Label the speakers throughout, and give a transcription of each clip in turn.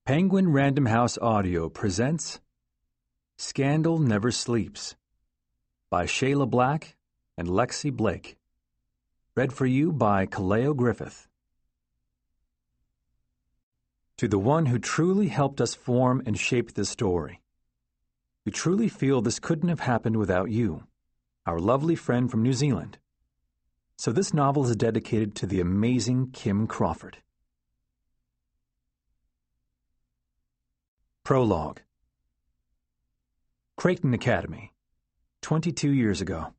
Speaker 1: Penguin Random House Audio presents Scandal Never Sleeps by Shayla Black and Lexi Blake. Read for you by Kaleo Griffith. To the one who truly helped us form and shape this story, we truly feel this couldn't have happened without you, our lovely friend from New Zealand. So this novel is dedicated to the amazing Kim Crawford. Prologue. Creighton Academy, 22 years ago.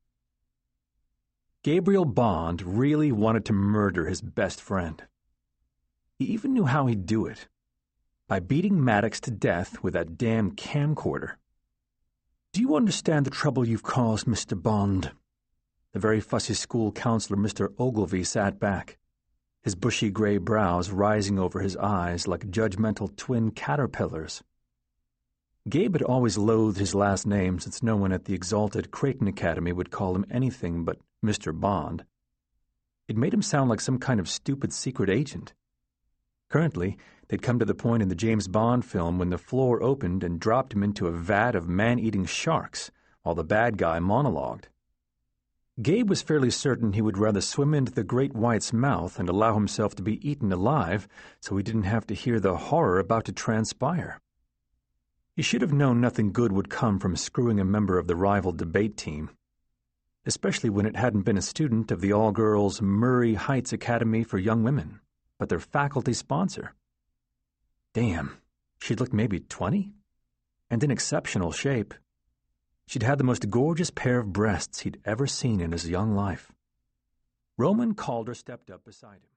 Speaker 1: Gabriel Bond really wanted to murder his best friend. He even knew how he'd do it, by beating Maddox to death with that damn camcorder. "Do you understand the trouble you've caused, Mr. Bond?" The very fussy school counselor, Mr. Ogilvy, sat back, his bushy gray brows rising over his eyes like judgmental twin caterpillars. Gabe had always loathed his last name since no one at the exalted Creighton Academy would call him anything but Mr. Bond. It made him sound like some kind of stupid secret agent. Currently, they'd come to the point in the James Bond film when the floor opened and dropped him into a vat of man-eating sharks while the bad guy monologued. Gabe was fairly certain he would rather swim into the great white's mouth and allow himself to be eaten alive so he didn't have to hear the horror about to transpire. He should have known nothing good would come from screwing a member of the rival debate team, especially when it hadn't been a student of the all-girls Murray Heights Academy for Young Women, but their faculty sponsor. Damn, she'd looked maybe 20? And in exceptional shape. She'd had the most gorgeous pair of breasts he'd ever seen in his young life. Roman Calder stepped up beside him.